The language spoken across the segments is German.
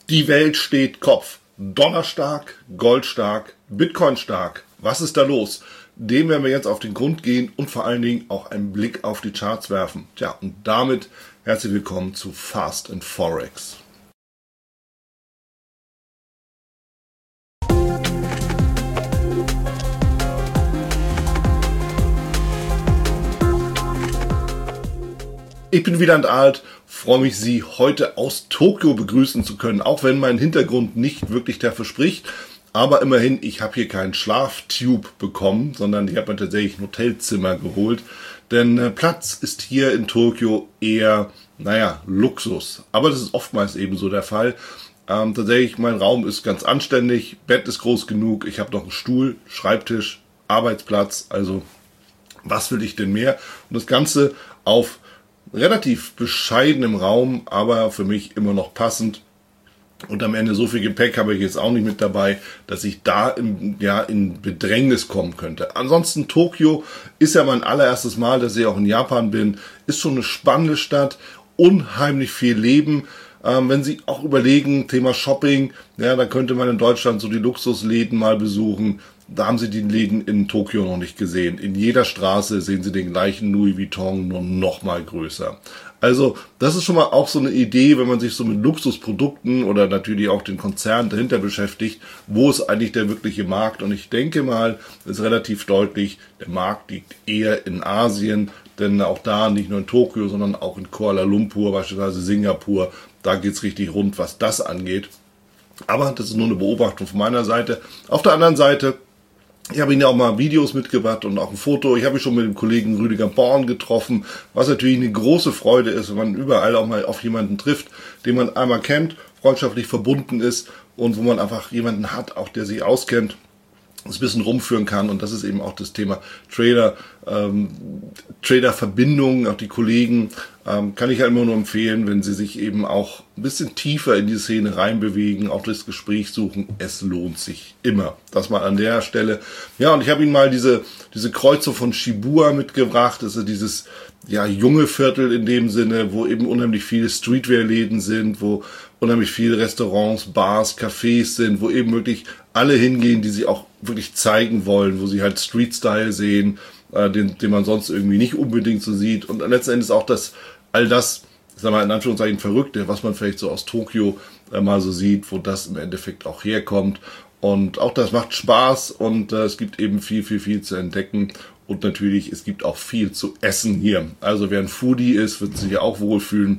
Die Welt steht Kopf. Dollar stark, Gold stark, Bitcoin stark. Was ist da los? Dem werden wir jetzt auf den Grund gehen und vor allen Dingen auch einen Blick auf die Charts werfen. Tja, und damit herzlich willkommen zu Fast and Forex. Ich bin Wieland Alt, freue mich, Sie heute aus Tokio begrüßen zu können, auch wenn mein Hintergrund nicht wirklich dafür spricht. Aber immerhin, ich habe hier keinen Schlaftube bekommen, sondern ich habe mir tatsächlich ein Hotelzimmer geholt. Denn Platz ist hier in Tokio eher, Luxus. Aber das ist oftmals eben so der Fall. Tatsächlich, mein Raum ist ganz anständig, Bett ist groß genug, ich habe noch einen Stuhl, Schreibtisch, Arbeitsplatz. Also was will ich denn mehr? Und das Ganze auf relativ bescheidenem Raum, aber für mich immer noch passend. Und am Ende so viel Gepäck habe ich jetzt auch nicht mit dabei, dass ich da in Bedrängnis kommen könnte. Ansonsten Tokio ist ja mein allererstes Mal, dass ich auch in Japan bin. Ist schon eine spannende Stadt, unheimlich viel Leben. Wenn Sie auch überlegen, Thema Shopping, ja, da könnte man in Deutschland so die Luxusläden mal besuchen. Da haben Sie die Läden in Tokio noch nicht gesehen. In jeder Straße sehen Sie den gleichen Louis Vuitton, nur noch mal größer. Also das ist schon mal auch so eine Idee, wenn man sich so mit Luxusprodukten oder natürlich auch den Konzernen dahinter beschäftigt, wo ist eigentlich der wirkliche Markt? Und ich denke mal, ist relativ deutlich, der Markt liegt eher in Asien, denn auch da, nicht nur in Tokio, sondern auch in Kuala Lumpur, beispielsweise Singapur, da geht's richtig rund, was das angeht. Aber das ist nur eine Beobachtung von meiner Seite. Auf der anderen Seite, ich habe Ihnen ja auch mal Videos mitgebracht und auch ein Foto. Ich habe mich schon mit dem Kollegen Rüdiger Born getroffen, was natürlich eine große Freude ist, wenn man überall auch mal auf jemanden trifft, den man einmal kennt, freundschaftlich verbunden ist und wo man einfach jemanden hat, auch der sich auskennt, das ein bisschen rumführen kann. Und das ist eben auch das Thema Trader-Verbindungen, auch die Kollegen, kann ich halt immer nur empfehlen, wenn sie sich eben auch ein bisschen tiefer in die Szene reinbewegen, auch das Gespräch suchen. Es lohnt sich immer. Das mal an der Stelle. Ja, und ich habe Ihnen mal diese Kreuzung von Shibuya mitgebracht. Das ist dieses junge Viertel in dem Sinne, wo eben unheimlich viele Streetwear-Läden sind, wo unheimlich viele Restaurants, Bars, Cafés sind, wo eben wirklich alle hingehen, die sie auch wirklich zeigen wollen, wo sie halt Street-Style sehen, den man sonst irgendwie nicht unbedingt so sieht. Und letzten Endes auch all das, ich sag mal in Anführungszeichen Verrückte, was man vielleicht so aus Tokio mal so sieht, wo das im Endeffekt auch herkommt. Und auch das macht Spaß und es gibt eben viel zu entdecken. Und natürlich, es gibt auch viel zu essen hier. Also wer ein Foodie ist, wird sich ja auch wohlfühlen.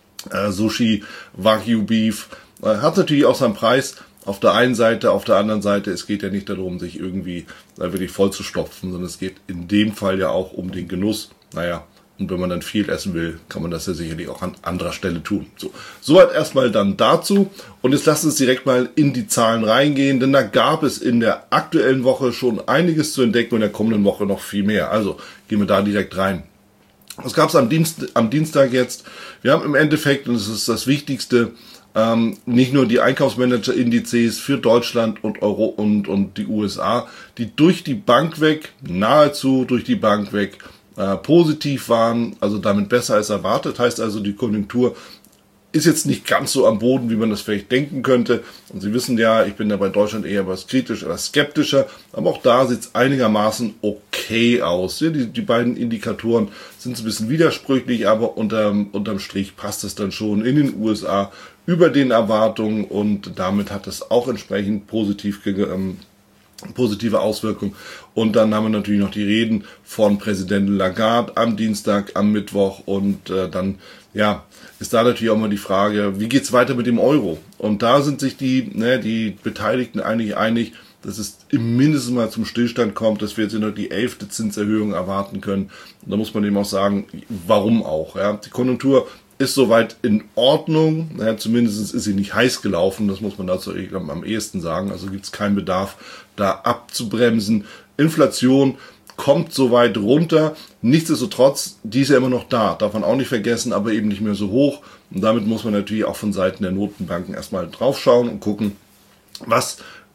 Sushi, Wagyu Beef, hat natürlich auch seinen Preis. Auf der einen Seite, auf der anderen Seite, es geht ja nicht darum, sich irgendwie wirklich voll zu stopfen, sondern es geht in dem Fall ja auch um den Genuss. Und wenn man dann viel essen will, kann man das ja sicherlich auch an anderer Stelle tun. Soweit erstmal dann dazu. Und jetzt lassen Sie uns direkt mal in die Zahlen reingehen, denn da gab es in der aktuellen Woche schon einiges zu entdecken und in der kommenden Woche noch viel mehr. Also gehen wir da direkt rein. Was gab es am Dienstag jetzt? Wir haben im Endeffekt, und das ist das Wichtigste, nicht nur die Einkaufsmanager-Indizes für Deutschland und Euro und die USA, die durch die Bank weg, nahezu durch die Bank weg, positiv waren, also damit besser als erwartet. Heißt also, die Konjunktur ist jetzt nicht ganz so am Boden, wie man das vielleicht denken könnte. Und Sie wissen ja, ich bin da bei Deutschland eher was kritisch oder skeptischer, aber auch da sieht es einigermaßen okay aus. Ja, die beiden Indikatoren sind ein bisschen widersprüchlich, aber unterm Strich passt es dann schon in den USA über den Erwartungen und damit hat es auch entsprechend positive Auswirkungen. Und dann haben wir natürlich noch die Reden von Präsidentin Lagarde am Dienstag, am Mittwoch und dann ist da natürlich auch mal die Frage, wie geht's weiter mit dem Euro? Und da sind sich die Beteiligten eigentlich einig, dass es mindestens mal zum Stillstand kommt, dass wir jetzt noch die 11. Zinserhöhung erwarten können. Und da muss man eben auch sagen, warum auch? Ja? Die Konjunktur ist soweit in Ordnung, zumindest ist sie nicht heiß gelaufen, das muss man dazu am ehesten sagen, also gibt es keinen Bedarf, da abzubremsen. Inflation kommt soweit runter, nichtsdestotrotz, die ist ja immer noch da, darf man auch nicht vergessen, aber eben nicht mehr so hoch und damit muss man natürlich auch von Seiten der Notenbanken erstmal drauf schauen und gucken, was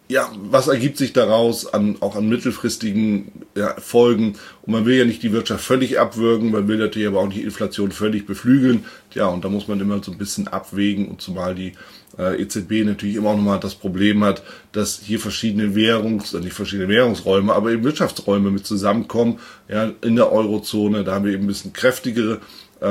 ja, was ergibt sich daraus auch an mittelfristigen Folgen? Und man will ja nicht die Wirtschaft völlig abwürgen, man will natürlich aber auch nicht die Inflation völlig beflügeln. Ja, und da muss man immer so ein bisschen abwägen, und zumal die EZB natürlich immer auch nochmal das Problem hat, dass hier verschiedene nicht verschiedene Währungsräume, aber eben Wirtschaftsräume mit zusammenkommen. Ja, in der Eurozone, da haben wir eben ein bisschen kräftigere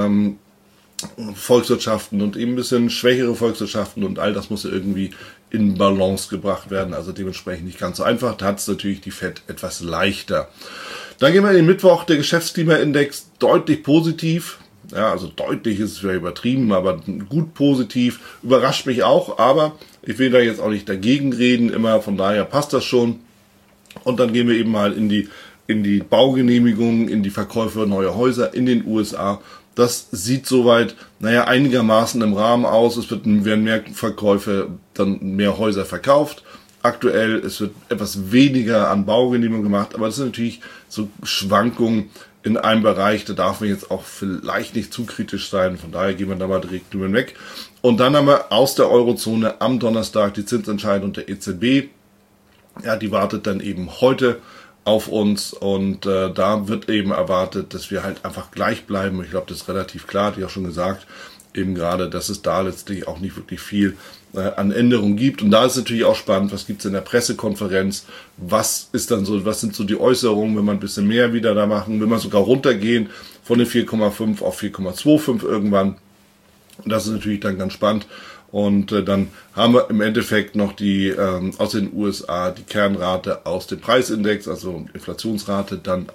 Volkswirtschaften und eben ein bisschen schwächere Volkswirtschaften, und all das muss ja irgendwie in Balance gebracht werden, also dementsprechend nicht ganz so einfach. Da hat es natürlich die Fed etwas leichter. Dann gehen wir in den Mittwoch, der Geschäftsklimaindex deutlich positiv. Ja, also deutlich ist es vielleicht übertrieben, aber gut positiv. Überrascht mich auch, aber ich will da jetzt auch nicht dagegen reden, immer, von daher passt das schon. Und dann gehen wir eben mal in die Baugenehmigungen, in die Verkäufe neuer Häuser in den USA. Das sieht soweit, einigermaßen im Rahmen aus. Es werden mehr Verkäufe, dann mehr Häuser verkauft. Aktuell, es wird etwas weniger an Baugenehmigungen gemacht, aber das sind natürlich so Schwankungen in einem Bereich, da darf man jetzt auch vielleicht nicht zu kritisch sein. Von daher gehen wir da mal direkt drüber weg. Und dann haben wir aus der Eurozone am Donnerstag die Zinsentscheidung der EZB. Ja, die wartet dann eben heute auf uns, und da wird eben erwartet, dass wir halt einfach gleich bleiben. Ich glaube, das ist relativ klar, hat ich auch schon gesagt, eben gerade, dass es da letztlich auch nicht wirklich viel an Änderungen gibt. Und da ist natürlich auch spannend, was gibt es in der Pressekonferenz, was sind so die Äußerungen, wenn man ein bisschen mehr wieder da machen, wenn wir sogar runtergehen von den 4,5 auf 4,25 irgendwann. Und das ist natürlich dann ganz spannend. Und dann haben wir im Endeffekt noch die aus den USA die Kernrate aus dem Preisindex, also Inflationsrate, dann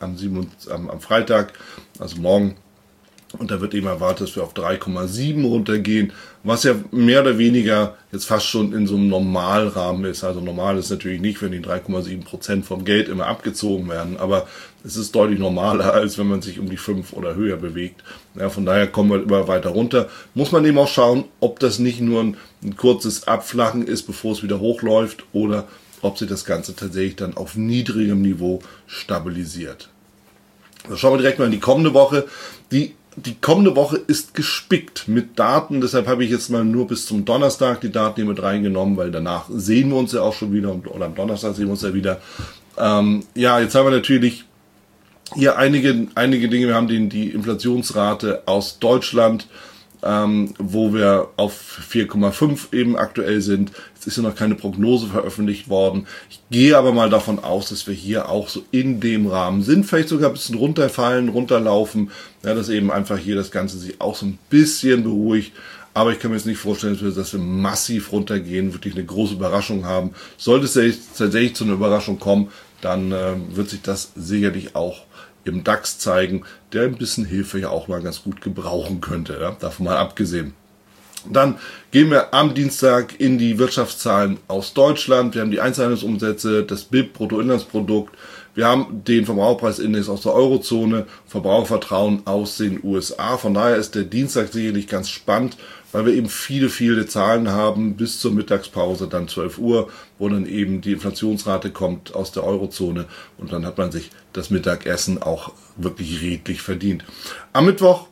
am Freitag, also morgen. Und da wird eben erwartet, dass wir auf 3,7 runtergehen, was ja mehr oder weniger jetzt fast schon in so einem Normalrahmen ist. Also normal ist natürlich nicht, wenn die 3,7% vom Geld immer abgezogen werden, aber es ist deutlich normaler, als wenn man sich um die 5 oder höher bewegt. Ja, von daher kommen wir immer weiter runter. Muss man eben auch schauen, ob das nicht nur ein kurzes Abflachen ist, bevor es wieder hochläuft, oder ob sich das Ganze tatsächlich dann auf niedrigem Niveau stabilisiert. Da schauen wir direkt mal in die kommende Woche. Die kommende Woche ist gespickt mit Daten, deshalb habe ich jetzt mal nur bis zum Donnerstag die Daten hier mit reingenommen, weil danach sehen wir uns ja auch schon wieder, oder am Donnerstag sehen wir uns ja wieder. Jetzt haben wir natürlich hier einige Dinge. Wir haben die Inflationsrate aus Deutschland, wo wir auf 4,5 eben aktuell sind. Es ist ja noch keine Prognose veröffentlicht worden. Ich gehe aber mal davon aus, dass wir hier auch so in dem Rahmen sind, vielleicht sogar ein bisschen runterlaufen, ja, dass eben einfach hier das Ganze sich auch so ein bisschen beruhigt. Aber ich kann mir jetzt nicht vorstellen, dass wir massiv runtergehen, wirklich eine große Überraschung haben. Sollte es tatsächlich zu einer Überraschung kommen, dann wird sich das sicherlich auch im DAX zeigen, der ein bisschen Hilfe ja auch mal ganz gut gebrauchen könnte, ja? Davon mal abgesehen. Dann gehen wir am Dienstag in die Wirtschaftszahlen aus Deutschland. Wir haben die Einzelhandelsumsätze, das BIP, Bruttoinlandsprodukt. Wir haben den Verbraucherpreisindex aus der Eurozone, Verbrauchervertrauen aus den USA. Von daher ist der Dienstag sicherlich ganz spannend, weil wir eben viele Zahlen haben bis zur Mittagspause, dann 12 Uhr, wo dann eben die Inflationsrate kommt aus der Eurozone, und dann hat man sich das Mittagessen auch wirklich redlich verdient. Am Mittwoch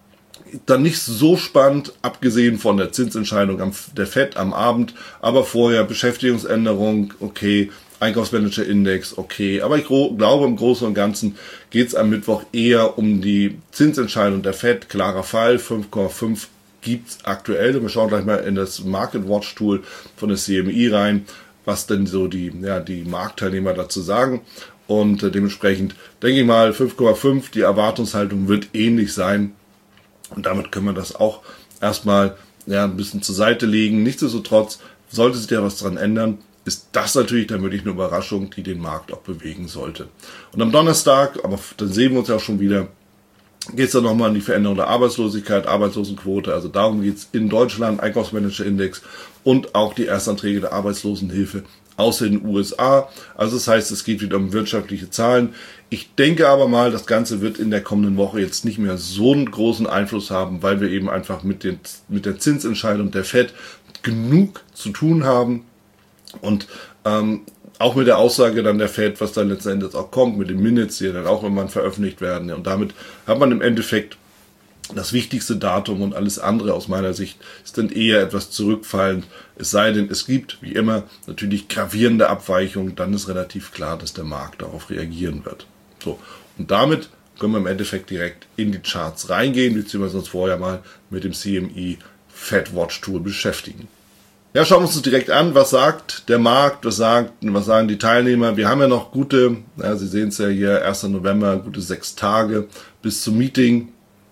dann nicht so spannend, abgesehen von der Zinsentscheidung der FED am Abend, aber vorher Beschäftigungsänderung, okay, Einkaufsmanager-Index, okay, aber ich glaube, im Großen und Ganzen geht es am Mittwoch eher um die Zinsentscheidung der FED, klarer Fall, 5,5 gibt's aktuell. Wir schauen gleich mal in das Market Watch Tool von der CME rein, was denn so die Marktteilnehmer dazu sagen. Und dementsprechend denke ich mal 5,5, die Erwartungshaltung wird ähnlich sein. Und damit können wir das auch erstmal ein bisschen zur Seite legen. Nichtsdestotrotz, sollte sich da was dran ändern, ist das natürlich dann wirklich eine Überraschung, die den Markt auch bewegen sollte. Und am Donnerstag, aber dann sehen wir uns ja auch schon wieder, geht es dann nochmal an die Veränderung der Arbeitslosigkeit, Arbeitslosenquote. Also darum geht es in Deutschland, Einkaufsmanager-Index und auch die Erstanträge der Arbeitslosenhilfe aus den USA. Also das heißt, es geht wieder um wirtschaftliche Zahlen. Ich denke aber mal, das Ganze wird in der kommenden Woche jetzt nicht mehr so einen großen Einfluss haben, weil wir eben einfach mit der Zinsentscheidung der FED genug zu tun haben. Und auch mit der Aussage dann der FED, was dann letzten Endes auch kommt, mit den Minutes, die dann auch irgendwann veröffentlicht werden. Und damit hat man im Endeffekt das wichtigste Datum und alles andere aus meiner Sicht ist dann eher etwas zurückfallend. Es sei denn, es gibt, wie immer, natürlich gravierende Abweichungen, dann ist relativ klar, dass der Markt darauf reagieren wird. So, und damit können wir im Endeffekt direkt in die Charts reingehen, beziehungsweise uns vorher mal mit dem CME Fed Watch Tool beschäftigen. Ja, schauen wir uns das direkt an. Was sagt der Markt? Was sagen die Teilnehmer? Wir haben ja noch gute, Sie sehen es ja hier, 1. November, gute 6 Tage bis zum Meeting.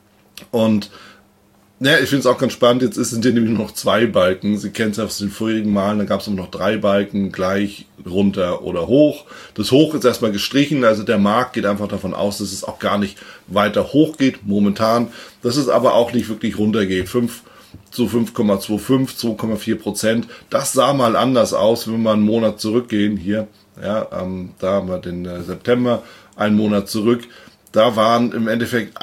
Und ja, ich finde es auch ganz spannend, jetzt sind hier nämlich nur noch 2 Balken. Sie kennen es aus den vorigen Malen, da gab es immer noch 3 Balken, gleich, runter oder hoch. Das Hoch ist erstmal gestrichen, also der Markt geht einfach davon aus, dass es auch gar nicht weiter hoch geht, momentan. Dass es aber auch nicht wirklich runter geht. 5 zu 5,25, 2,4%. Das sah mal anders aus, wenn wir mal einen Monat zurückgehen. Hier, ja, da haben wir den September, einen Monat zurück. Da waren im Endeffekt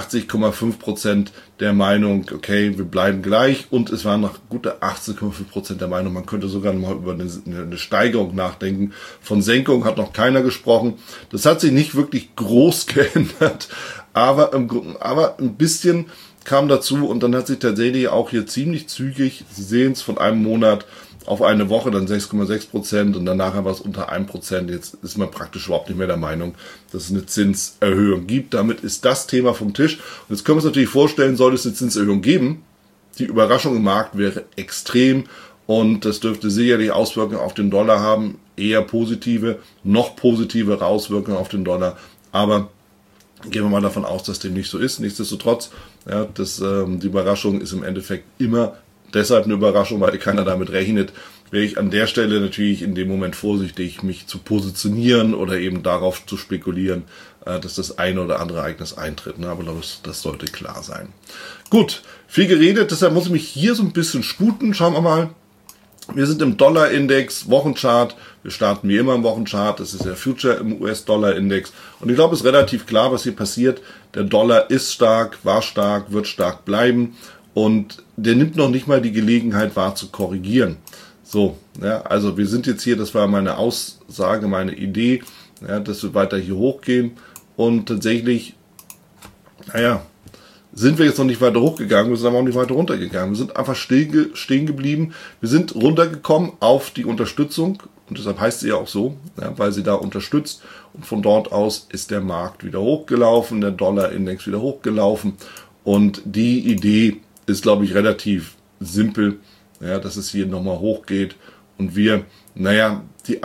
81,5% der Meinung, okay, wir bleiben gleich, und es waren noch gute 18,5% der Meinung, man könnte sogar mal über eine Steigerung nachdenken. Von Senkung hat noch keiner gesprochen. Das hat sich nicht wirklich groß geändert, aber ein bisschen kam dazu, und dann hat sich tatsächlich auch hier ziemlich zügig, Sie sehen es, von einem Monat auf eine Woche dann 6,6% und danach war es unter 1%. Jetzt ist man praktisch überhaupt nicht mehr der Meinung, dass es eine Zinserhöhung gibt. Damit ist das Thema vom Tisch. Und jetzt können wir uns natürlich vorstellen, sollte es eine Zinserhöhung geben, die Überraschung im Markt wäre extrem, und das dürfte sicherlich Auswirkungen auf den Dollar haben, eher positive, noch positivere Auswirkungen auf den Dollar, aber gehen wir mal davon aus, dass dem nicht so ist. Nichtsdestotrotz, ja, die Überraschung ist im Endeffekt immer deshalb eine Überraschung, weil keiner damit rechnet, wäre ich an der Stelle natürlich in dem Moment vorsichtig, mich zu positionieren oder eben darauf zu spekulieren, dass das eine oder andere Ereignis eintritt. Aber das sollte klar sein. Gut, viel geredet, deshalb muss ich mich hier so ein bisschen sputen. Schauen wir mal. Wir sind im Dollar-Index, Wochenchart. Wir starten wie immer im Wochenchart. Das ist der Future im US-Dollar-Index. Und ich glaube, es ist relativ klar, was hier passiert. Der Dollar ist stark, war stark, wird stark bleiben. Und der nimmt noch nicht mal die Gelegenheit wahr, zu korrigieren. So, ja, also wir sind jetzt hier, das war meine Aussage, meine Idee, ja, dass wir weiter hier hochgehen. Und tatsächlich, sind wir jetzt noch nicht weiter hochgegangen, wir sind aber auch nicht weiter runtergegangen. Wir sind einfach stehen geblieben. Wir sind runtergekommen auf die Unterstützung. Und deshalb heißt sie ja auch so, ja, weil sie da unterstützt. Und von dort aus ist der Markt wieder hochgelaufen, der Dollar-Index wieder hochgelaufen. Und die Idee ist, glaube ich, relativ simpel, ja, dass es hier nochmal hochgeht und wir, die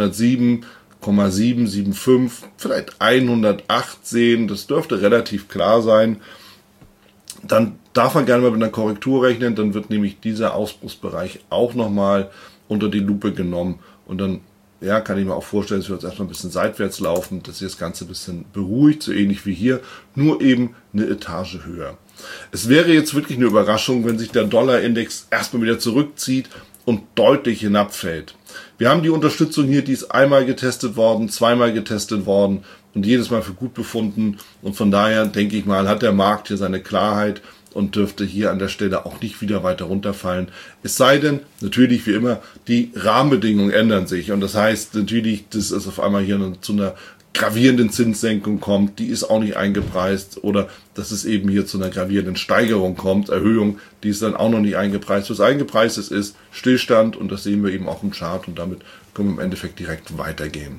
107,775, vielleicht 108 sehen, das dürfte relativ klar sein. Dann darf man gerne mal mit einer Korrektur rechnen, dann wird nämlich dieser Ausbruchsbereich auch nochmal unter die Lupe genommen, und dann kann ich mir auch vorstellen, dass wir uns erstmal ein bisschen seitwärts laufen, dass sich das Ganze ein bisschen beruhigt, so ähnlich wie hier, nur eben eine Etage höher. Es wäre jetzt wirklich eine Überraschung, wenn sich der Dollar-Index erstmal wieder zurückzieht und deutlich hinabfällt. Wir haben die Unterstützung hier, die ist einmal getestet worden, zweimal getestet worden und jedes Mal für gut befunden. Und von daher, denke ich mal, hat der Markt hier seine Klarheit und dürfte hier an der Stelle auch nicht wieder weiter runterfallen. Es sei denn, natürlich wie immer, die Rahmenbedingungen ändern sich. Und das heißt natürlich, dass es auf einmal hier zu einer gravierenden Zinssenkung kommt, die ist auch nicht eingepreist, oder dass es eben hier zu einer gravierenden Steigerung kommt, Erhöhung, die ist dann auch noch nicht eingepreist. Was eingepreist ist Stillstand, und das sehen wir eben auch im Chart, und damit können wir im Endeffekt direkt weitergehen.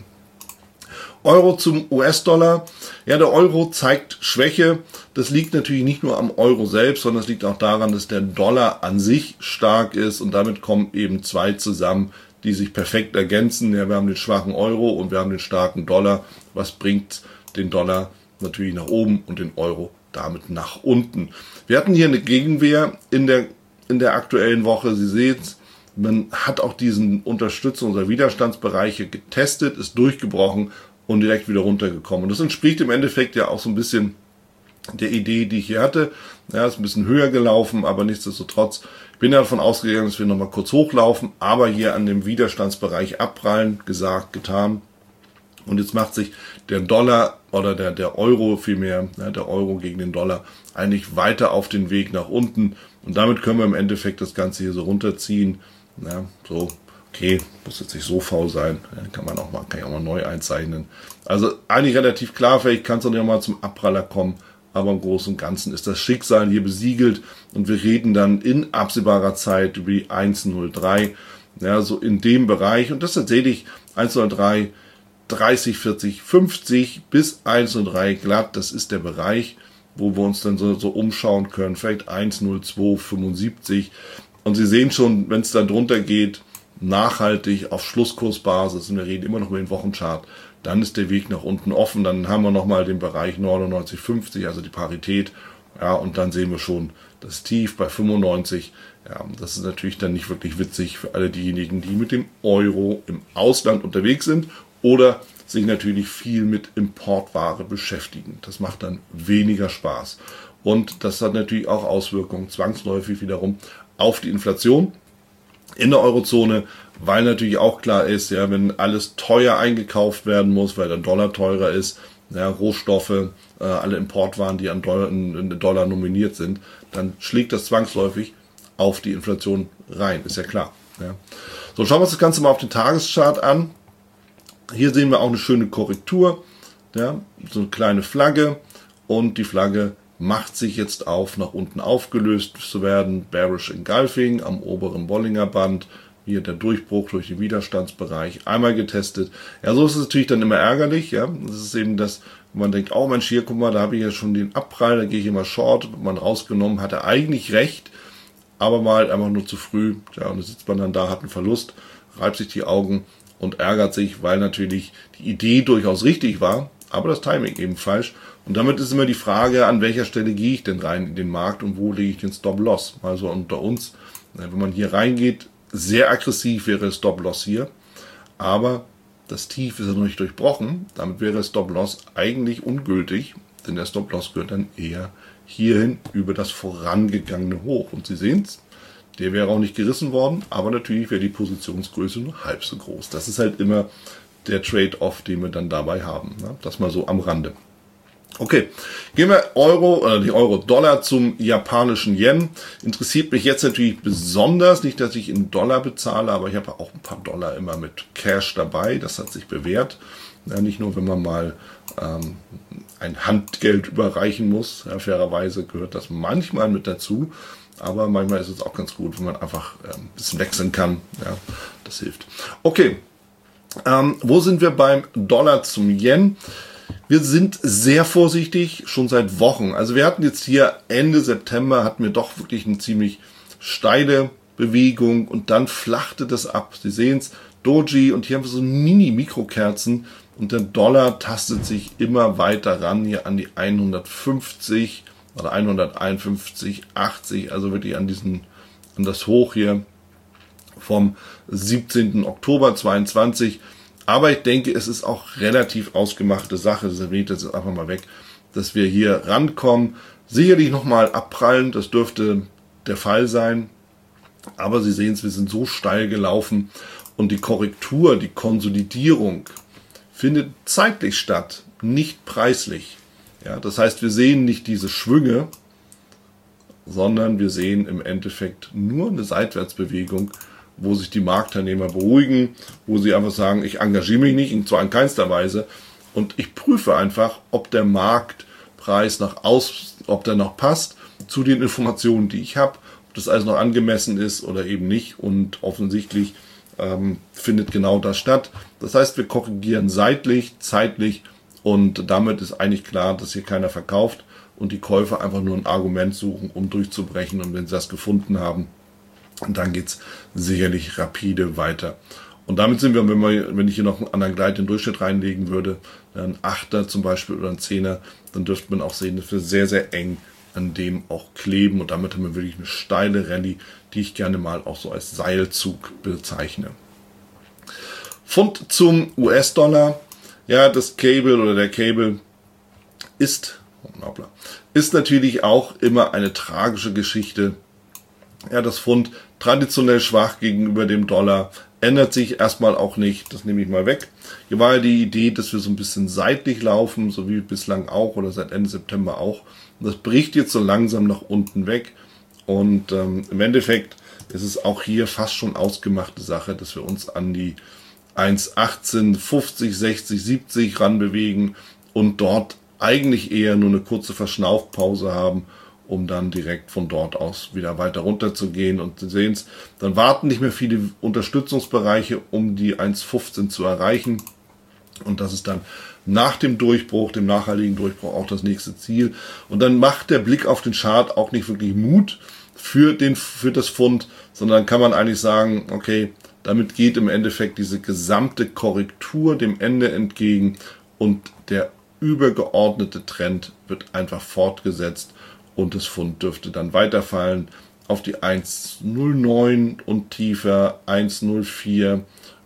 Euro zum US-Dollar. Ja, der Euro zeigt Schwäche. Das liegt natürlich nicht nur am Euro selbst, sondern es liegt auch daran, dass der Dollar an sich stark ist, und damit kommen eben 2 zusammen, die sich perfekt ergänzen. Ja, wir haben den schwachen Euro und wir haben den starken Dollar. Was bringt den Dollar natürlich nach oben und den Euro damit nach unten? Wir hatten hier eine Gegenwehr in der aktuellen Woche. Sie sehen es, man hat auch diesen Unterstützungs- oder Widerstandsbereiche getestet, ist durchgebrochen und direkt wieder runtergekommen. Und das entspricht im Endeffekt ja auch so ein bisschen der Idee, die ich hier hatte. Ja, ist ein bisschen höher gelaufen, aber nichtsdestotrotz, ich bin ja davon ausgegangen, dass wir nochmal kurz hochlaufen, aber hier an dem Widerstandsbereich abprallen, gesagt, getan. Und jetzt macht sich der Dollar oder der Euro vielmehr, der Euro gegen den Dollar, eigentlich weiter auf den Weg nach unten. Und damit können wir im Endeffekt das Ganze hier so runterziehen. Ja, so, okay, muss jetzt nicht so faul sein, kann ich auch mal neu einzeichnen. Also eigentlich relativ klar, vielleicht kann es dann ja mal zum Abpraller kommen, aber im Großen und Ganzen ist das Schicksal hier besiegelt und wir reden dann in absehbarer Zeit über die 1,03, ja, so in dem Bereich, und das tatsächlich 1,03, 30, 40, 50 bis 1,03 glatt, das ist der Bereich, wo wir uns dann so umschauen können, vielleicht 1,02, 75, und Sie sehen schon, wenn es dann drunter geht, nachhaltig auf Schlusskursbasis, und wir reden immer noch über den Wochenchart, dann ist der Weg nach unten offen, dann haben wir nochmal den Bereich 99,50, also die Parität, ja, und dann sehen wir schon das Tief bei 95, ja, das ist natürlich dann nicht wirklich witzig für alle diejenigen, die mit dem Euro im Ausland unterwegs sind oder sich natürlich viel mit Importware beschäftigen. Das macht dann weniger Spaß. Und das hat natürlich auch Auswirkungen zwangsläufig wiederum auf die Inflation in der Eurozone, weil natürlich auch klar ist, ja, wenn alles teuer eingekauft werden muss, weil der Dollar teurer ist, ja, Rohstoffe, alle Importwaren, die an Dollar nominiert sind, dann schlägt das zwangsläufig auf die Inflation rein, ist ja klar. Ja. So, schauen wir uns das Ganze mal auf den Tageschart an. Hier sehen wir auch eine schöne Korrektur, ja, so eine kleine Flagge, und die Flagge macht sich jetzt auf, nach unten aufgelöst zu werden. Bearish Engulfing am oberen Bollinger Band. Hier der Durchbruch durch den Widerstandsbereich. Einmal getestet. Ja, so ist es natürlich dann immer ärgerlich. Ja, das ist eben das, wo man denkt, oh Mensch, hier, guck mal, da habe ich ja schon den Abprall, da gehe ich immer short. Wird man rausgenommen, hat er eigentlich recht, aber mal einfach nur zu früh. Ja, und da sitzt man dann da, hat einen Verlust, reibt sich die Augen und ärgert sich, weil natürlich die Idee durchaus richtig war, aber das Timing eben falsch. Und damit ist immer die Frage, an welcher Stelle gehe ich denn rein in den Markt und wo lege ich den Stop-Loss? Also unter uns, wenn man hier reingeht, sehr aggressiv wäre Stop-Loss hier, aber das Tief ist ja noch nicht durchbrochen. Damit wäre Stop-Loss eigentlich ungültig, denn der Stop-Loss gehört dann eher hierhin über das vorangegangene Hoch. Und Sie sehen es, der wäre auch nicht gerissen worden, aber natürlich wäre die Positionsgröße nur halb so groß. Das ist halt immer der Trade-off, den wir dann dabei haben. Das mal so am Rande. Okay, gehen wir die Euro-Dollar zum japanischen Yen. Interessiert mich jetzt natürlich besonders, nicht, dass ich in Dollar bezahle, aber ich habe auch ein paar Dollar immer mit Cash dabei. Das hat sich bewährt. Ja, nicht nur, wenn man mal ein Handgeld überreichen muss. Ja, fairerweise gehört das manchmal mit dazu. Aber manchmal ist es auch ganz gut, wenn man einfach ein bisschen wechseln kann. Ja, das hilft. Okay, wo sind wir beim Dollar zum Yen? Wir sind sehr vorsichtig, schon seit Wochen. Also wir hatten jetzt hier Ende September, hatten wir doch wirklich eine ziemlich steile Bewegung und dann flachte das ab. Sie sehen es, Doji, und hier haben wir so Mini-Mikrokerzen und der Dollar tastet sich immer weiter ran hier an die 150 oder 151,80, also wirklich an das Hoch hier vom 17. Oktober 22. Aber ich denke, es ist auch relativ ausgemachte Sache, das erwähnt jetzt einfach mal weg, dass wir hier rankommen. Sicherlich nochmal abprallen, das dürfte der Fall sein. Aber Sie sehen es, wir sind so steil gelaufen und die Korrektur, die Konsolidierung findet zeitlich statt, nicht preislich. Ja, das heißt, wir sehen nicht diese Schwünge, sondern wir sehen im Endeffekt nur eine Seitwärtsbewegung, wo sich die Marktteilnehmer beruhigen, wo sie einfach sagen, ich engagiere mich nicht, und zwar in keinster Weise, und ich prüfe einfach, ob der Marktpreis ob der noch passt zu den Informationen, die ich habe, ob das alles noch angemessen ist oder eben nicht, und offensichtlich findet genau das statt. Das heißt, wir korrigieren seitlich, zeitlich, und damit ist eigentlich klar, dass hier keiner verkauft und die Käufer einfach nur ein Argument suchen, um durchzubrechen, und wenn sie das gefunden haben, und dann geht's sicherlich rapide weiter. Und damit sind wir, wenn ich hier noch einen anderen Gleit in den Durchschnitt reinlegen würde, ein 8er zum Beispiel oder ein 10er, dann dürfte man auch sehen, dass wir sehr, sehr eng an dem auch kleben. Und damit haben wir wirklich eine steile Rallye, die ich gerne mal auch so als Seilzug bezeichne. Pfund zum US-Dollar. Ja, das Cable oder der Cable ist natürlich auch immer eine tragische Geschichte. Ja, das Pfund traditionell schwach gegenüber dem Dollar, ändert sich erstmal auch nicht, das nehme ich mal weg. Hier war ja die Idee, dass wir so ein bisschen seitlich laufen, so wie bislang auch oder seit Ende September auch. Und das bricht jetzt so langsam nach unten weg, und im Endeffekt ist es auch hier fast schon ausgemachte Sache, dass wir uns an die 1,18, 50, 60, 70 ranbewegen und dort eigentlich eher nur eine kurze Verschnaufpause haben, um dann direkt von dort aus wieder weiter runter zu gehen. Und Sie sehen es, dann warten nicht mehr viele Unterstützungsbereiche, um die 1,15 zu erreichen. Und das ist dann nach dem Durchbruch, dem nachhaltigen Durchbruch, auch das nächste Ziel. Und dann macht der Blick auf den Chart auch nicht wirklich Mut für das Pfund, sondern dann kann man eigentlich sagen, okay, damit geht im Endeffekt diese gesamte Korrektur dem Ende entgegen und der übergeordnete Trend wird einfach fortgesetzt und das Pfund dürfte dann weiterfallen auf die 1,09 und tiefer, 1,04,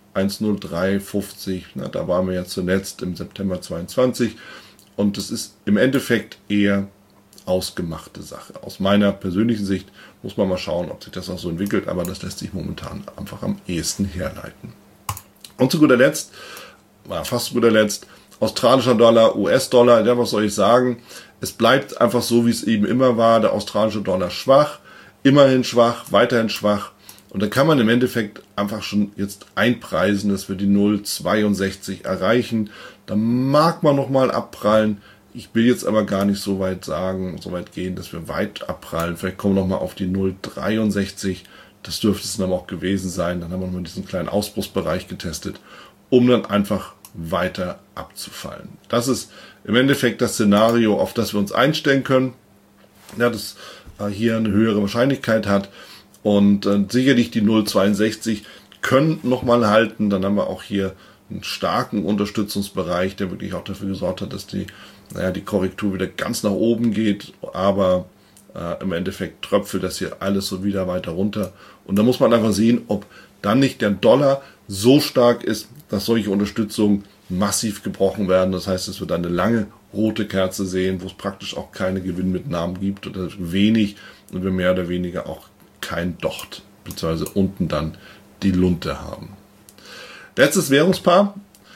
1,0350. Na, da waren wir ja zuletzt im September 22 und das ist im Endeffekt eher ausgemachte Sache. Aus meiner persönlichen Sicht muss man mal schauen, ob sich das auch so entwickelt, aber das lässt sich momentan einfach am ehesten herleiten. Und zu guter Letzt, fast zu guter Letzt, australischer Dollar, US-Dollar, ja, was soll ich sagen? Es bleibt einfach so, wie es eben immer war, der australische Dollar schwach, immerhin schwach, weiterhin schwach. Und da kann man im Endeffekt einfach schon jetzt einpreisen, dass wir die 0,62 erreichen. Da mag man nochmal abprallen. Ich will jetzt aber gar nicht so weit gehen, dass wir weit abprallen. Vielleicht kommen wir nochmal auf die 0,63. Das dürfte es dann aber auch gewesen sein. Dann haben wir nochmal diesen kleinen Ausbruchsbereich getestet, um dann einfach weiter abzufallen. Das ist im Endeffekt das Szenario, auf das wir uns einstellen können. Ja, das hier eine höhere Wahrscheinlichkeit hat. Und sicherlich die 0,62 können nochmal halten. Dann haben wir auch hier einen starken Unterstützungsbereich, der wirklich auch dafür gesorgt hat, dass die Korrektur wieder ganz nach oben geht. Aber im Endeffekt tröpfelt das hier alles so wieder weiter runter. Und da muss man einfach sehen, ob dann nicht der Dollar so stark ist, dass solche Unterstützungen massiv gebrochen werden. Das heißt, dass wir dann eine lange rote Kerze sehen, wo es praktisch auch keine Gewinnmitnahmen gibt oder wenig und wir mehr oder weniger auch kein Docht, beziehungsweise unten dann die Lunte haben. Letztes Währungspaar,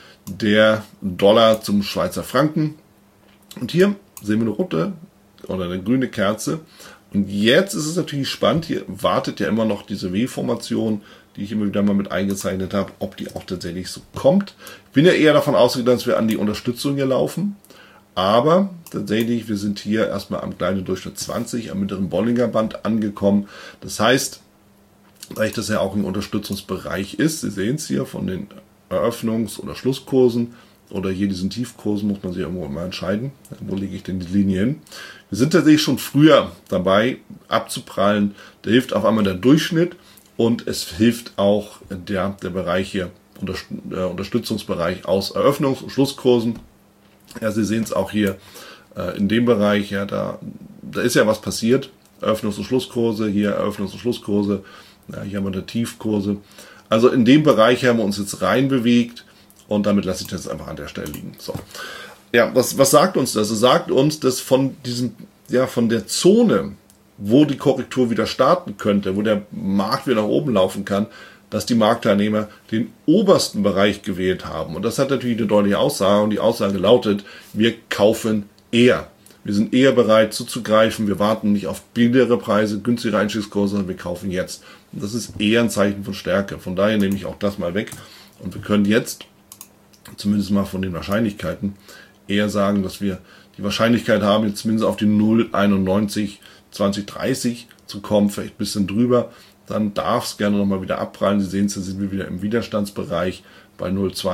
der Dollar zum Schweizer Franken. Und hier sehen wir eine rote oder eine grüne Kerze. Und jetzt ist es natürlich spannend, hier wartet ja immer noch diese W-Formation, die ich immer wieder mal mit eingezeichnet habe, ob die auch tatsächlich so kommt. Ich bin ja eher davon ausgegangen, dass wir an die Unterstützung hier laufen. Aber tatsächlich, wir sind hier erstmal am kleinen Durchschnitt 20, am mittleren Bollinger Band angekommen. Das heißt, da das ja auch ein Unterstützungsbereich ist, Sie sehen es hier von den Eröffnungs- oder Schlusskursen oder hier diesen Tiefkursen, muss man sich irgendwo immer entscheiden, wo lege ich denn die Linie hin. Wir sind tatsächlich schon früher dabei abzuprallen. Da hilft auf einmal der Durchschnitt und es hilft auch der Bereich hier, Unterstützungsbereich aus Eröffnungs- und Schlusskursen. Ja, Sie sehen es auch hier in dem Bereich, ja, da ist ja was passiert. Eröffnungs- und Schlusskurse, hier Eröffnungs- und Schlusskurse, ja, hier haben wir die Tiefkurse. Also in dem Bereich haben wir uns jetzt reinbewegt und damit lasse ich das einfach an der Stelle liegen. So. Ja, was sagt uns das? Es sagt uns, dass von der Zone, wo die Korrektur wieder starten könnte, wo der Markt wieder nach oben laufen kann, dass die Marktteilnehmer den obersten Bereich gewählt haben. Und das hat natürlich eine deutliche Aussage. Und die Aussage lautet, wir kaufen eher. Wir sind eher bereit zuzugreifen. Wir warten nicht auf billigere Preise, günstigere Einstiegskurse, sondern wir kaufen jetzt. Und das ist eher ein Zeichen von Stärke. Von daher nehme ich auch das mal weg. Und wir können jetzt, zumindest mal von den Wahrscheinlichkeiten, eher sagen, dass wir die Wahrscheinlichkeit haben, jetzt zumindest auf die 0,91 2030 zu kommen, vielleicht ein bisschen drüber. Dann darf es gerne nochmal wieder abprallen. Sie sehen es, da sind wir wieder im Widerstandsbereich bei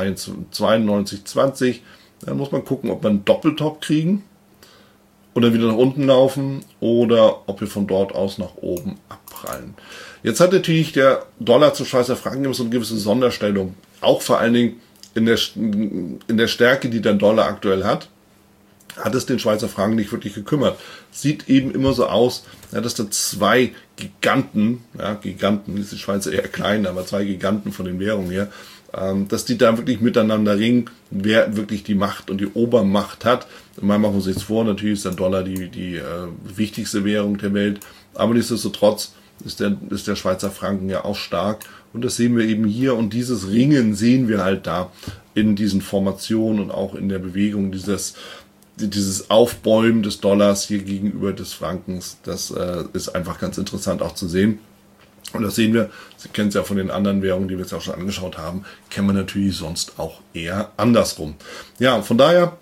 0,9220. Dann muss man gucken, ob wir einen Doppeltop kriegen und dann wieder nach unten laufen oder ob wir von dort aus nach oben abprallen. Jetzt hat natürlich der Dollar zu Schweizer Franken so eine gewisse Sonderstellung. Auch vor allen Dingen in der Stärke, die der Dollar aktuell hat es den Schweizer Franken nicht wirklich gekümmert. Sieht eben immer so aus, ja, dass da zwei Giganten, ist die Schweizer eher klein, aber zwei Giganten von den Währungen her, dass die da wirklich miteinander ringen, wer wirklich die Macht und die Obermacht hat. Mal machen wir uns jetzt vor, natürlich ist der Dollar die wichtigste Währung der Welt, aber nichtsdestotrotz ist der Schweizer Franken ja auch stark und das sehen wir eben hier und dieses Ringen sehen wir halt da in diesen Formationen und auch in der Bewegung dieses Aufbäumen des Dollars hier gegenüber des Frankens, das ist einfach ganz interessant auch zu sehen. Und das sehen wir, Sie kennen es ja von den anderen Währungen, die wir jetzt auch schon angeschaut haben, kennen wir natürlich sonst auch eher andersrum. Ja, von daher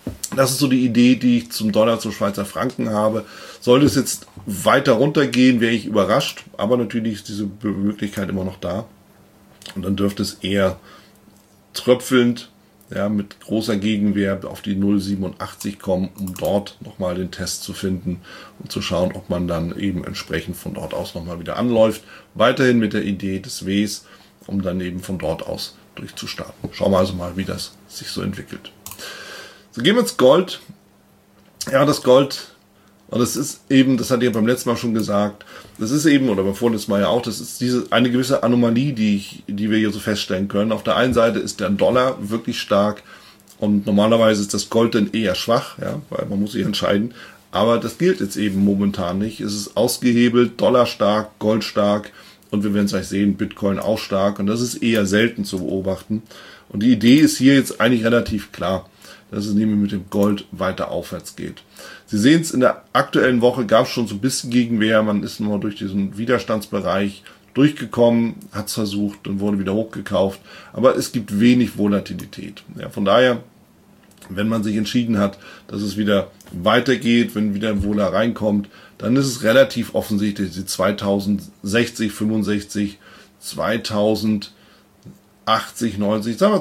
Das ist so die Idee, die ich zum Dollar, zum Schweizer Franken habe. Sollte es jetzt weiter runtergehen, wäre ich überrascht. Aber natürlich ist diese Möglichkeit immer noch da. Und dann dürfte es eher tröpfelnd, ja, mit großer Gegenwehr auf die 0,87 kommen, um dort nochmal den Test zu finden und zu schauen, ob man dann eben entsprechend von dort aus nochmal wieder anläuft. Weiterhin mit der Idee des Ws, um dann eben von dort aus durchzustarten. Schauen wir also mal, wie das sich so entwickelt. So, gehen wir ins Gold. Ja, das Gold, und das ist eben, das hatte ich ja beim letzten Mal schon gesagt, das ist eben, oder beim vorletzten Mal ja auch, das ist eine gewisse Anomalie, die wir hier so feststellen können. Auf der einen Seite ist der Dollar wirklich stark und normalerweise ist das Gold dann eher schwach, ja, weil man muss sich entscheiden. Aber das gilt jetzt eben momentan nicht. Es ist ausgehebelt, Dollar stark, Gold stark und wir werden es gleich sehen, Bitcoin auch stark und das ist eher selten zu beobachten. Und die Idee ist hier jetzt eigentlich relativ klar, dass es nämlich mit dem Gold weiter aufwärts geht. Sie sehen es, in der aktuellen Woche gab es schon so ein bisschen Gegenwehr. Man ist nur durch diesen Widerstandsbereich durchgekommen, hat es versucht und wurde wieder hochgekauft. Aber es gibt wenig Volatilität. Ja, von daher, wenn man sich entschieden hat, dass es wieder weitergeht, wenn wieder ein Vola reinkommt, dann ist es relativ offensichtlich, die 2060, 65, 2080, 90, sagen wir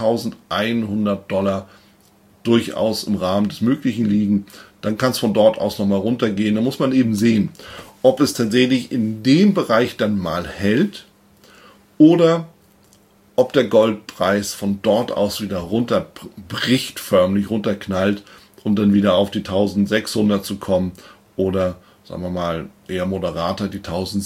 2100 Dollar durchaus im Rahmen des Möglichen liegen, dann kann es von dort aus nochmal runtergehen. Da muss man eben sehen, ob es tatsächlich in dem Bereich dann mal hält oder ob der Goldpreis von dort aus wieder runterbricht, förmlich runterknallt, um dann wieder auf die 1600 zu kommen oder, sagen wir mal, eher moderater die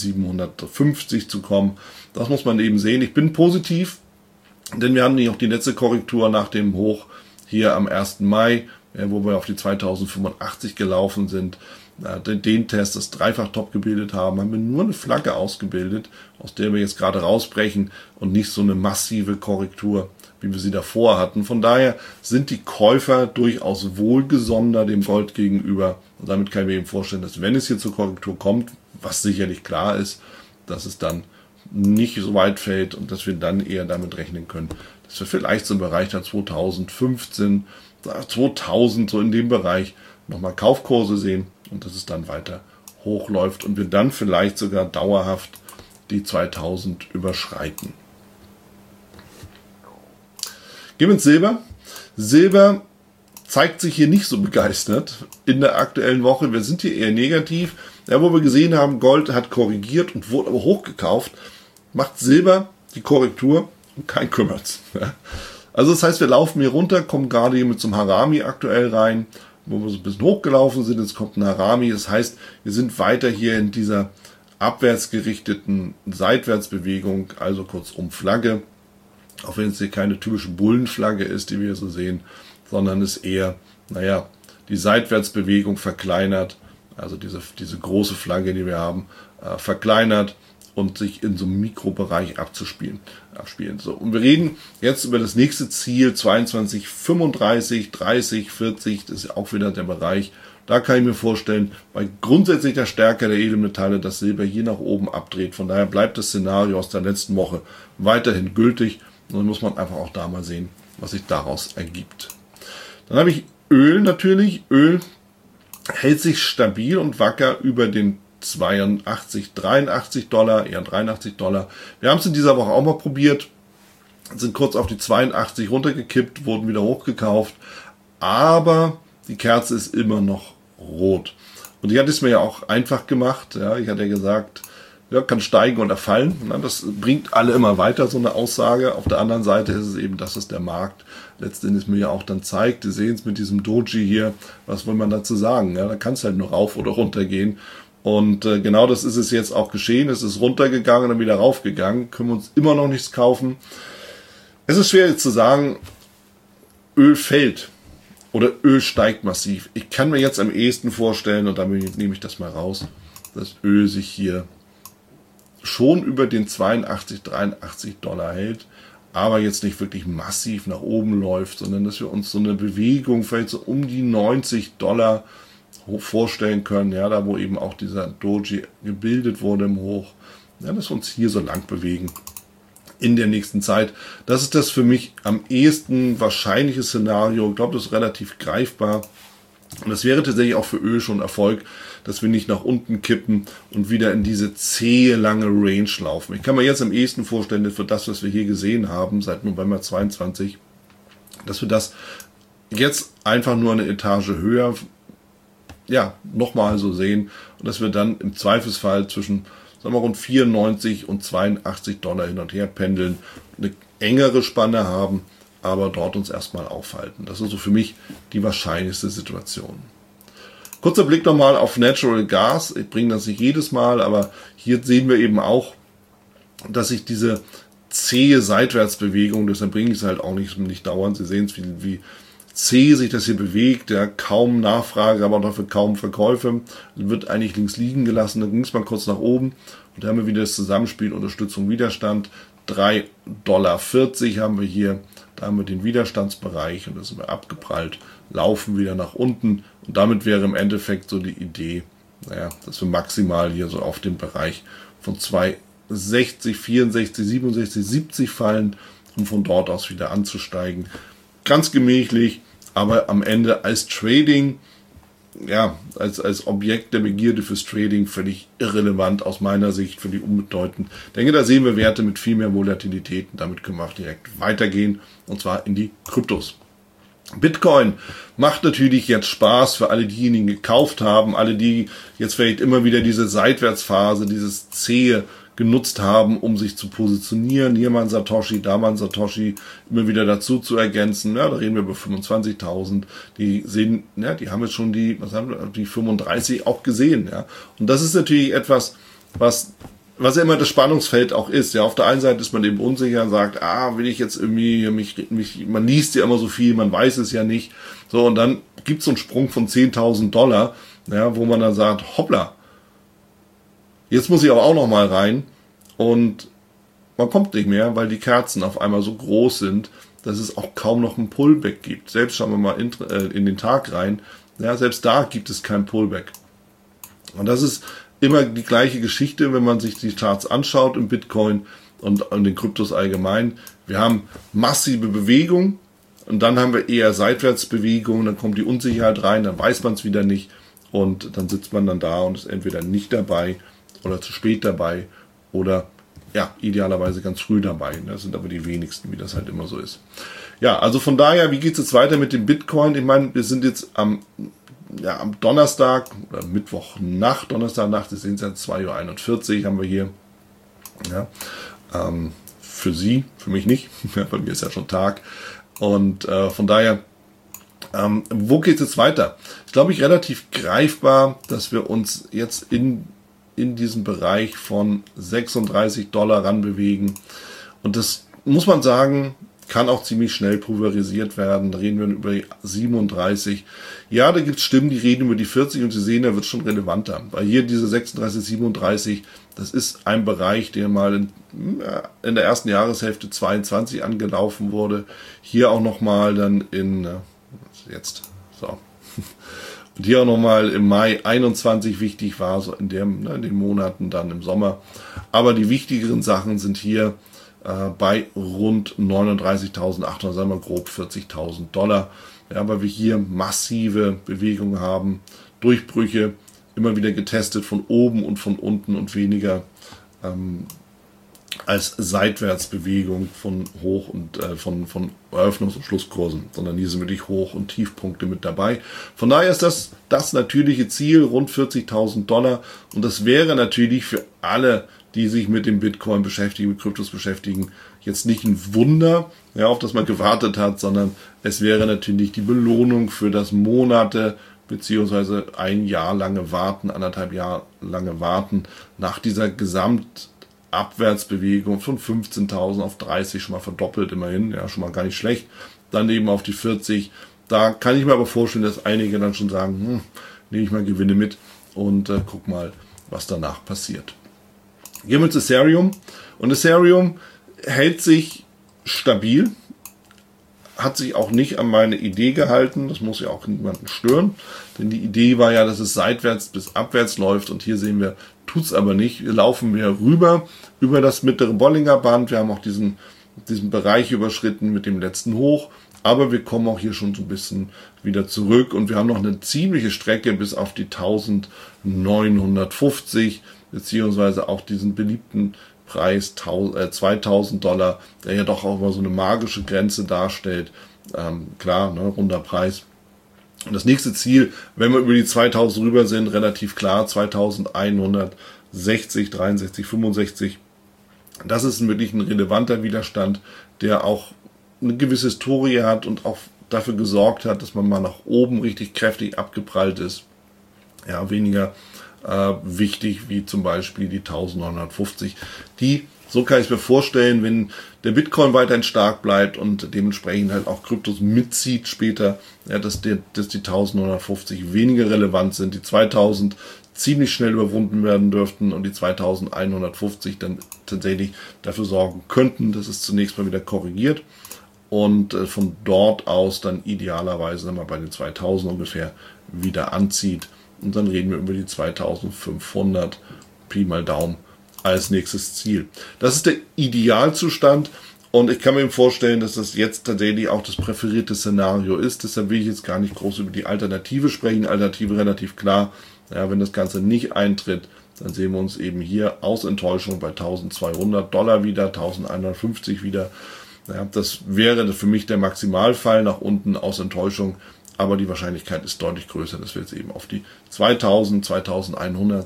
1750 zu kommen. Das muss man eben sehen. Ich bin positiv, denn wir haben nicht auch die letzte Korrektur nach dem Hoch hier am 1. Mai, wo wir auf die 2085 gelaufen sind, den Test, das Dreifach-Top gebildet haben wir nur eine Flagge ausgebildet, aus der wir jetzt gerade rausbrechen und nicht so eine massive Korrektur, wie wir sie davor hatten. Von daher sind die Käufer durchaus wohlgesonder dem Gold gegenüber. Und damit kann ich mir eben vorstellen, dass wenn es hier zur Korrektur kommt, was sicherlich klar ist, dass es dann nicht so weit fällt und dass wir dann eher damit rechnen können, dass wir vielleicht so im Bereich der 2015, 2000, so in dem Bereich nochmal Kaufkurse sehen und dass es dann weiter hochläuft und wir dann vielleicht sogar dauerhaft die 2000 überschreiten. Gehen wir ins Silber. Silber zeigt sich hier nicht so begeistert in der aktuellen Woche. Wir sind hier eher negativ. Ja, wo wir gesehen haben, Gold hat korrigiert und wurde aber hochgekauft, macht Silber die Korrektur und kein kümmert's. Ja. Also das heißt, wir laufen hier runter, kommen gerade hier mit so einem Harami aktuell rein, wo wir so ein bisschen hochgelaufen sind. Jetzt kommt ein Harami. Das heißt, wir sind weiter hier in dieser abwärts gerichteten Seitwärtsbewegung, also kurzum Flagge. Auch wenn es hier keine typische Bullenflagge ist, die wir so sehen, sondern es eher, naja, die Seitwärtsbewegung verkleinert, also diese große Flagge, die wir haben, verkleinert und sich in so einem Mikrobereich abspielen. So, und wir reden jetzt über das nächste Ziel, 22, 35, 30, 40, das ist auch wieder der Bereich. Da kann ich mir vorstellen, bei grundsätzlich der Stärke der Edelmetalle, dass Silber hier nach oben abdreht. Von daher bleibt das Szenario aus der letzten Woche weiterhin gültig. Und dann muss man einfach auch da mal sehen, was sich daraus ergibt. Dann habe ich Öl natürlich. Öl hält sich stabil und wacker über den 82, 83 Dollar, eher 83 Dollar. Wir haben es in dieser Woche auch mal probiert, sind kurz auf die 82 runtergekippt, wurden wieder hochgekauft, aber die Kerze ist immer noch rot. Und ich hatte es mir ja auch einfach gemacht. Ja, ich hatte ja gesagt, ja, kann steigen oder fallen. Das bringt alle immer weiter, so eine Aussage. Auf der anderen Seite ist es eben, dass es der Markt letztendlich mir ja auch dann zeigt. Sie sehen es mit diesem Doji hier. Was will man dazu sagen? Ja, da kann es halt nur rauf oder runter gehen. Und genau das ist es jetzt auch geschehen. Es ist runtergegangen und dann wieder raufgegangen. Können wir uns immer noch nichts kaufen. Es ist schwer jetzt zu sagen, Öl fällt oder Öl steigt massiv. Ich kann mir jetzt am ehesten vorstellen, und damit nehme ich das mal raus, dass Öl sich hier schon über den 82, 83 Dollar hält, aber jetzt nicht wirklich massiv nach oben läuft, sondern dass wir uns so eine Bewegung vielleicht so um die 90 Dollar vorstellen können, ja, da wo eben auch dieser Doji gebildet wurde im Hoch, ja, dass wir uns hier so lang bewegen in der nächsten Zeit. Das ist das für mich am ehesten wahrscheinliche Szenario. Ich glaube, das ist relativ greifbar. Und das wäre tatsächlich auch für Öl schon Erfolg, dass wir nicht nach unten kippen und wieder in diese zähe, lange Range laufen. Ich kann mir jetzt am ehesten vorstellen, für das, was wir hier gesehen haben, seit November 22, dass wir das jetzt einfach nur eine Etage höher, ja, nochmal so sehen und dass wir dann im Zweifelsfall zwischen, sagen wir, rund 94 und 82 Dollar hin und her pendeln, eine engere Spanne haben, aber dort uns erstmal aufhalten. Das ist so für mich die wahrscheinlichste Situation. Kurzer Blick nochmal auf Natural Gas. Ich bringe das nicht jedes Mal, aber hier sehen wir eben auch, dass sich diese zähe Seitwärtsbewegung, deshalb bringe ich es halt auch nicht dauernd. Sie sehen es, wie zäh sich das hier bewegt, ja, kaum Nachfrage, aber dafür kaum Verkäufe, wird eigentlich links liegen gelassen, dann ging es mal kurz nach oben und da haben wir wieder das Zusammenspiel Unterstützung, Widerstand, 3,40 Dollar haben wir hier, da haben wir den Widerstandsbereich und das sind wir abgeprallt, laufen wieder nach unten und damit wäre im Endeffekt so die Idee, naja, dass wir maximal hier so auf den Bereich von 2,60, 64, 67, 70 fallen, um von dort aus wieder anzusteigen. Ganz gemächlich, aber am Ende als Trading, ja, als Objekt der Begierde fürs Trading völlig irrelevant aus meiner Sicht, völlig unbedeutend. Ich denke, da sehen wir Werte mit viel mehr Volatilität und damit können wir auch direkt weitergehen und zwar in die Kryptos. Bitcoin macht natürlich jetzt Spaß für alle diejenigen, die gekauft haben, alle, die jetzt vielleicht immer wieder diese Seitwärtsphase, dieses zähe genutzt haben, um sich zu positionieren. Hier mal ein Satoshi, da mal ein Satoshi, immer wieder dazu zu ergänzen. Ja, da reden wir über 25.000. Die sehen, ja, die haben jetzt schon die 35 auch gesehen. Ja, und das ist natürlich etwas, was ja immer das Spannungsfeld auch ist. Ja, auf der einen Seite ist man eben unsicher und sagt, will ich jetzt irgendwie man liest ja immer so viel, man weiß es ja nicht. So, und dann gibt es so einen Sprung von 10.000 Dollar, ja, wo man dann sagt, hoppla, jetzt muss ich aber auch noch mal rein und man kommt nicht mehr, weil die Kerzen auf einmal so groß sind, dass es auch kaum noch ein Pullback gibt. Selbst schauen wir mal in den Tag rein, ja, selbst da gibt es kein Pullback. Und das ist immer die gleiche Geschichte, wenn man sich die Charts anschaut im Bitcoin und in den Kryptos allgemein. Wir haben massive Bewegung und dann haben wir eher Seitwärtsbewegung, dann kommt die Unsicherheit rein, dann weiß man es wieder nicht und dann sitzt man dann da und ist entweder nicht dabei oder zu spät dabei oder ja, idealerweise ganz früh dabei. Das sind aber die wenigsten, wie das halt immer so ist. Ja, also von daher, wie geht es jetzt weiter mit dem Bitcoin? Ich meine, wir sind jetzt am Donnerstag oder Mittwochnacht, Donnerstagnacht, Sie sehen es jetzt 2:41 Uhr haben wir hier. Ja, für Sie, für mich nicht. Bei mir ist ja schon Tag. Und von daher, wo geht es jetzt weiter? Ich glaube, relativ greifbar, dass wir uns jetzt in diesem Bereich von 36 Dollar ranbewegen. Und das muss man sagen, kann auch ziemlich schnell pulverisiert werden. Da reden wir über die 37. Ja, da gibt es Stimmen, die reden über die 40 und Sie sehen, da wird schon relevanter. Weil hier diese 36, 37, das ist ein Bereich, der mal in der ersten Jahreshälfte 22 angelaufen wurde. Hier auch nochmal dann und hier auch nochmal im Mai 21 wichtig war, so in den Monaten dann im Sommer. Aber die wichtigeren Sachen sind hier bei rund 39.800, sagen wir grob 40.000 Dollar. Ja, weil wir hier massive Bewegungen haben, Durchbrüche, immer wieder getestet von oben und von unten und weniger als Seitwärtsbewegung von Hoch- und von Eröffnungs- und Schlusskursen, sondern hier sind wirklich Hoch- und Tiefpunkte mit dabei. Von daher ist das natürliche Ziel, rund 40.000 Dollar. Und das wäre natürlich für alle, die sich mit dem Bitcoin beschäftigen, mit Kryptos beschäftigen, jetzt nicht ein Wunder, ja, auf das man gewartet hat, sondern es wäre natürlich die Belohnung für das Monate beziehungsweise ein Jahr lange Warten, 1,5 Jahre lange Warten nach dieser Gesamtabwärtsbewegung von 15.000 auf 30 schon mal verdoppelt immerhin, ja, schon mal gar nicht schlecht. Dann eben auf die 40. Da kann ich mir aber vorstellen, dass einige dann schon sagen, nehme ich mal Gewinne mit und guck mal, was danach passiert. Gehen wir zu Ethereum. Und Ethereum hält sich stabil, hat sich auch nicht an meine Idee gehalten. Das muss ja auch niemanden stören. Denn die Idee war ja, dass es seitwärts bis abwärts läuft. Und hier sehen wir tut's aber nicht. Hier laufen wir rüber über das mittlere Bollinger Band. Wir haben auch diesen Bereich überschritten mit dem letzten Hoch. Aber wir kommen auch hier schon so ein bisschen wieder zurück und wir haben noch eine ziemliche Strecke bis auf die 1950, beziehungsweise auch diesen beliebten Preis $2000, der ja doch auch mal so eine magische Grenze darstellt. Klar, ne, runder Preis. Und das nächste Ziel, wenn wir über die 2000 rüber sind, relativ klar, 2160, 63, 65. Das ist wirklich ein relevanter Widerstand, der auch eine gewisse Historie hat und auch dafür gesorgt hat, dass man mal nach oben richtig kräftig abgeprallt ist. Ja, weniger wichtig wie zum Beispiel die 1950. So kann ich es mir vorstellen, wenn der Bitcoin weiterhin stark bleibt und dementsprechend halt auch Kryptos mitzieht später, ja, dass die 1950 weniger relevant sind, die 2000 ziemlich schnell überwunden werden dürften und die 2150 dann tatsächlich dafür sorgen könnten, dass es zunächst mal wieder korrigiert und von dort aus dann idealerweise mal bei den 2000 ungefähr wieder anzieht. Und dann reden wir über die 2500, Pi mal Daumen, als nächstes Ziel. Das ist der Idealzustand und ich kann mir vorstellen, dass das jetzt tatsächlich auch das präferierte Szenario ist. Deshalb will ich jetzt gar nicht groß über die Alternative sprechen. Alternative relativ klar. Ja, wenn das Ganze nicht eintritt, dann sehen wir uns eben hier aus Enttäuschung bei $1200 wieder, 1150 wieder. Ja, das wäre für mich der Maximalfall nach unten aus Enttäuschung, aber die Wahrscheinlichkeit ist deutlich größer, dass wir jetzt eben auf die 2000, 2100,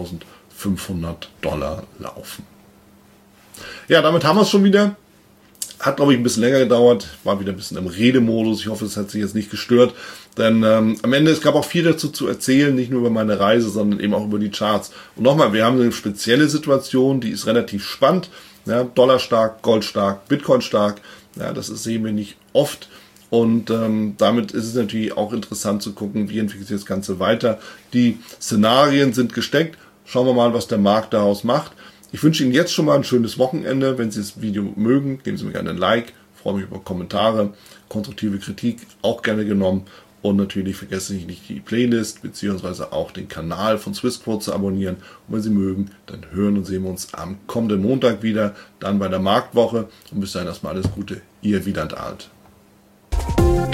2500 Dollar laufen. Ja, damit haben wir es schon wieder. Hat, glaube ich, ein bisschen länger gedauert, war wieder ein bisschen im Redemodus. Ich hoffe, es hat sich jetzt nicht gestört, denn am Ende, es gab auch viel dazu zu erzählen, nicht nur über meine Reise, sondern eben auch über die Charts. Und nochmal, wir haben eine spezielle Situation, die ist relativ spannend. Ja, Dollar stark, Gold stark, Bitcoin stark. Ja, das sehen wir nicht oft. Und damit ist es natürlich auch interessant zu gucken, wie entwickelt sich das Ganze weiter. Die Szenarien sind gesteckt. Schauen wir mal, was der Markt daraus macht. Ich wünsche Ihnen jetzt schon mal ein schönes Wochenende. Wenn Sie das Video mögen, geben Sie mir gerne ein Like. Ich freue mich über Kommentare, konstruktive Kritik, auch gerne genommen. Und natürlich vergessen Sie nicht die Playlist bzw. auch den Kanal von Swissquote zu abonnieren. Und wenn Sie mögen, dann hören und sehen wir uns am kommenden Montag wieder, dann bei der Marktwoche. Und bis dahin erstmal alles Gute, Ihr Wieland Alt.